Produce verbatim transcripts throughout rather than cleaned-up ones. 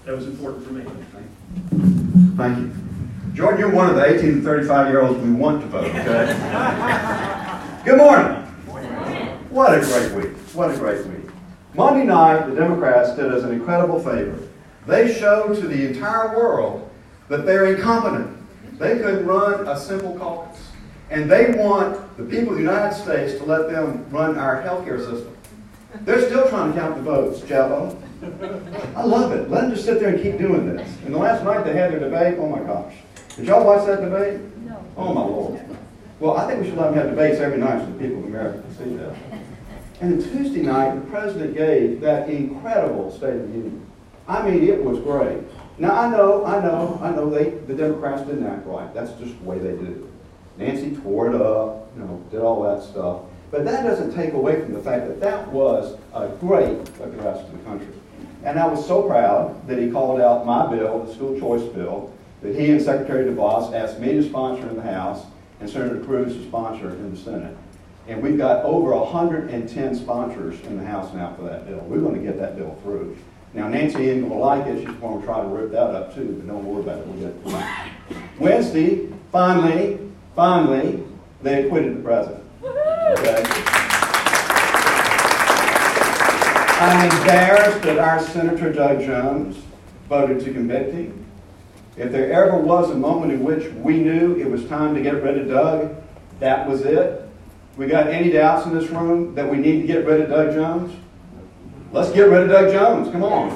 that was important for me. Thank you. Jordan, you're one of the eighteen to thirty-five-year-olds we want to vote, okay? Good morning. What a great week. What a great week. Monday night, the Democrats did us an incredible favor. They showed to the entire world that they're incompetent. They couldn't run a simple caucus. And they want the people of the United States to let them run our healthcare system. They're still trying to count the votes, Jabo. I love it. Let them just sit there and keep doing this. And the last night they had their debate. Oh my gosh. Did y'all watch that debate? No. Oh my Lord. Well, I think we should let them have debates every night so the people of America can see that. And then Tuesday night, the president gave that incredible State of the Union. I mean, it was great. Now, I know, I know, I know they, the Democrats didn't act right. That's just the way they do. Nancy tore it up, you know, did all that stuff. But that doesn't take away from the fact that that was a great address to the country. And I was so proud that he called out my bill, the school choice bill, that he and Secretary DeVos asked me to sponsor in the House and Senator Cruz to sponsor in the Senate. And we've got over one hundred ten sponsors in the House now for that bill. We're going to get that bill through. Now, Nancy ain't going to like it. She's going to try to rip that up too, but don't worry about it. We'll get it through. Wednesday, finally, finally, they acquitted the president. Okay? I'm embarrassed that our Senator Doug Jones voted to convict him. If there ever was a moment in which we knew it was time to get rid of Doug, that was it. We got any doubts in this room that we need to get rid of Doug Jones? Let's get rid of Doug Jones. Come on.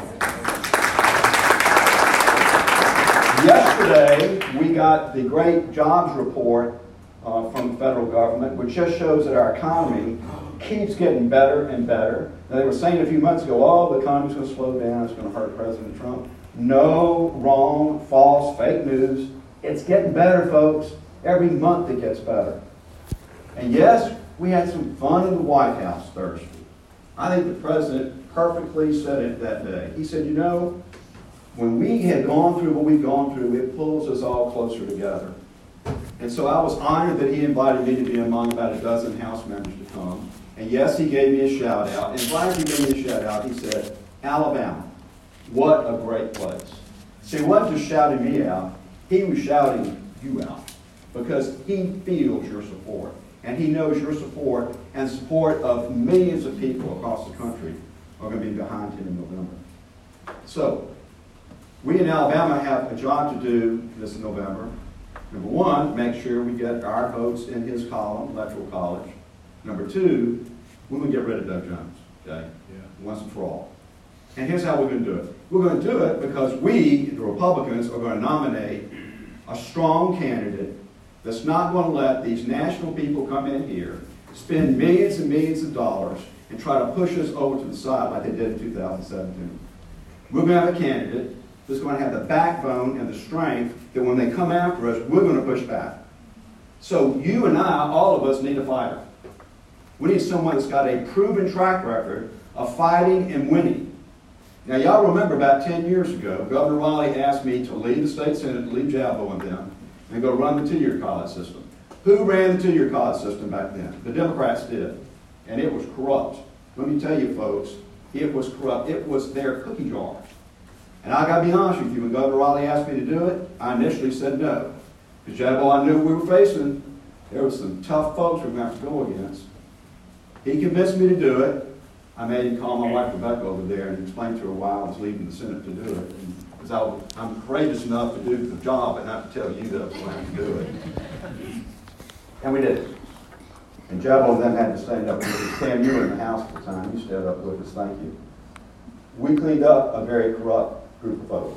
Yesterday, we got the great jobs report uh, from the federal government, which just shows that our economy keeps getting better and better. Now, they were saying a few months ago, oh, the economy's going to slow down, it's going to hurt President Trump. No, wrong, false, fake news. It's getting better, folks. Every month it gets better. And yes, we had some fun in the White House Thursday. I think the president perfectly said it that day. He said, you know, when we had gone through what we've gone through, it pulls us all closer together. And so I was honored that he invited me to be among about a dozen House members to come. And yes, he gave me a shout out. And why did he give me a shout out? He said, Alabama, what a great place. See, he wasn't just shouting me out. He was shouting you out because he feels your support. And he knows your support and support of millions of people across the country are going to be behind him in November. So, we in Alabama have a job to do this November. Number one, make sure we get our votes in his column, Electoral College. Number two, we're going to get rid of Doug Jones, okay? Yeah. Once and for all. And here's how we're going to do it. We're going to do it because we, the Republicans, are going to nominate a strong candidate that's not going to let these national people come in here, spend millions and millions of dollars, and try to push us over to the side like they did in two thousand seventeen. We're going to have a candidate that's going to have the backbone and the strength that when they come after us, we're going to push back. So you and I, all of us, need a fighter. We need someone that's got a proven track record of fighting and winning. Now, y'all remember about ten years ago, Governor Riley asked me to leave the state senate, leave Jabo and them, and go run the two-year college system. Who ran the two-year college system back then? The Democrats did. And it was corrupt. Let me tell you, folks, it was corrupt. It was their cookie jar. And I got to be honest with you, when Governor Riley asked me to do it, I initially said no. Because Jabo, I knew we were facing, there were some tough folks we were going to have to go against. He convinced me to do it. I made him call my wife Rebecca over there and explain to her why I was leaving the Senate to do it. Because I was, I'm courageous enough to do the job and not to tell you that I was going to do it. And we did it. And Jabo then had to stand up with us. Sam, you were in the House at the time. You stood up with us. Thank you. We cleaned up a very corrupt group of folks.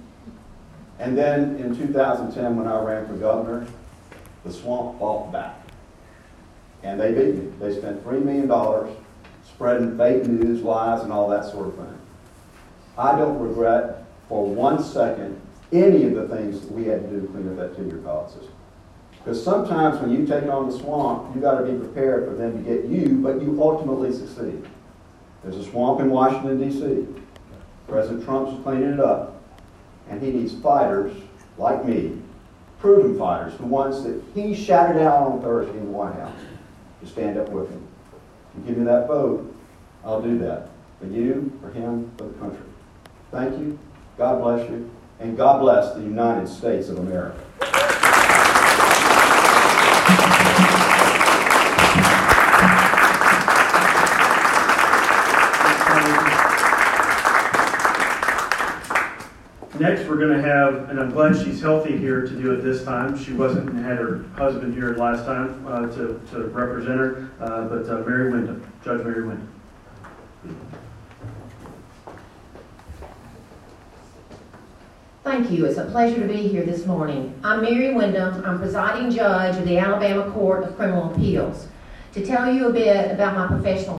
And then in two thousand ten, when I ran for governor, the swamp fought back. And they beat me. They spent three million dollars spreading fake news, lies, and all that sort of thing. I don't regret for one second any of the things that we had to do to clean up that two-year college system. Because sometimes when you take on the swamp, you've got to be prepared for them to get you, but you ultimately succeed. There's a swamp in Washington, D C President Trump's cleaning it up. And he needs fighters like me, proven fighters, the ones that he shouted out on Thursday in the White House, to stand up with him. You give me that vote, I'll do that. For you, for him, for the country. Thank you. God bless you. And God bless the United States of America. Next, we're going to have, and I'm glad she's healthy here to do it this time. She wasn't and had her husband here last time uh, to, to represent her, uh, but uh, Mary Wyndham, Judge Mary Wyndham. Thank you. It's a pleasure to be here this morning. I'm Mary Wyndham. I'm presiding judge of the Alabama Court of Criminal Appeals. To tell you a bit about my professional